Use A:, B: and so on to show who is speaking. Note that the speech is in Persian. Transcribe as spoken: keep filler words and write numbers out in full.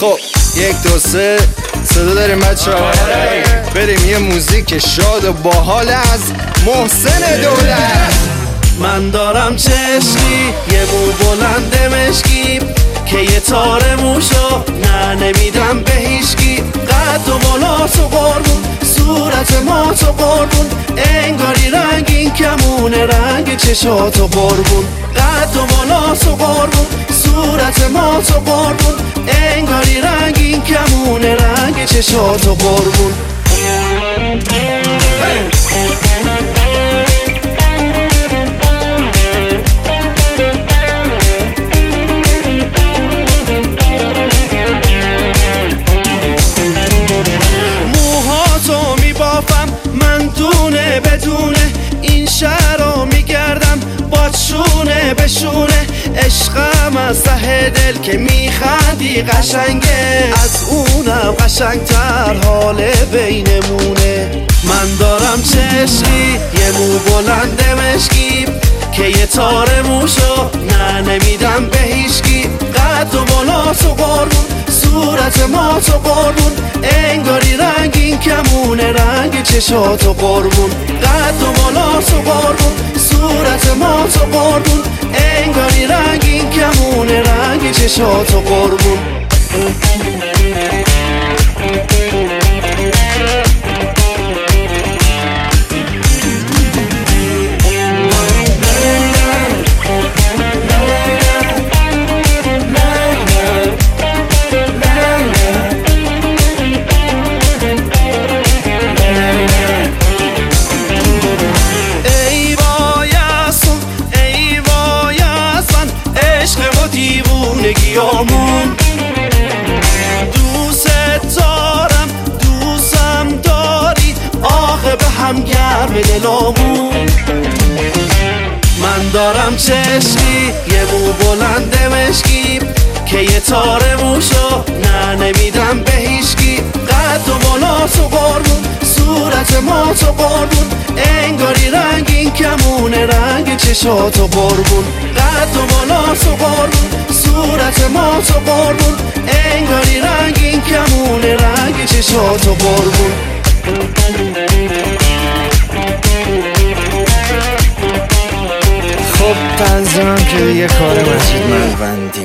A: خب یک دو سه صدا داریم بچه ها؟ بریم یه موزیک شاد و باحال از محسن دولت.
B: من دارم چشمی یه مو بلند مشکی که یه تار موشو نه نمیدم به هیچکی. قد و بالا تو قربون، صورت ما تو قربون، انگاری رنگین کمون رنگ چشاتو قربون. قد و بالا تو قربون، صورت ما تو قربون، انگاری رنگین کمون رنگ چشاتو قربون. موهاتو میبافم من دونه بدونه، این شهر رو میگردم با شونه به شونه. عشقم از ته دل که میخندی قشنگه، از اونم قشنگتر حال بینمونه. من دارم چشمی یه مو بلند مشکی که یه تار موشو نه نمیدم به هیچکی. قد و بالا تو قربون، صورت ما تو قربون، انگاری رنگین کمون رنگ چشاتو قربون. قد و بالا تو قربون، صورت ما تو قربون، انگاری رنگین کمون رنگ چشاتو قربون. دیوونگیامون دوست دارم، دوستم داری، آخه به هم گرم دلامون. من دارم چشمی یه مو بلند مشکی که یه تار موشو نه نمیدم به هیچکی. قد و بالا تو قربون، صورت ما تو قربون، انگاری رنگین کمون رنگ چشاتو قربون. قد و بالا تو قربون، صورت ما تو قربون، انگاری رنگین کمون رنگ چشاتو قربون.
A: خب تنظیمم که یه کار مجید ملوندی.